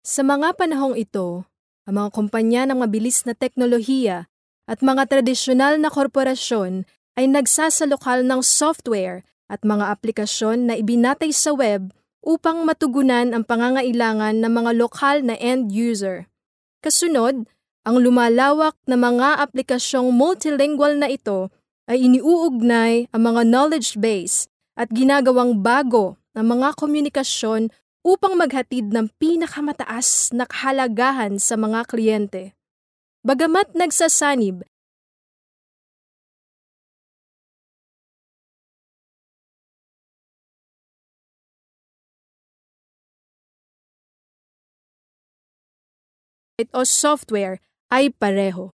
Sa mga panahong ito, ang mga kumpanya ng mabilis na teknolohiya at mga tradisyonal na korporasyon ay nagsasalukal ng software at mga aplikasyon na ibinatay sa web upang matugunan ang pangangailangan ng mga lokal na end user. Kasunod, ang lumalawak na mga aplikasyong multilingual na ito ay iniuugnay ang mga knowledge base at ginagawang bago ang mga komunikasyon upang maghatid ng pinakamataas na kahalagahan sa mga kliyente. Bagamat nagsasanib o software ay pareho.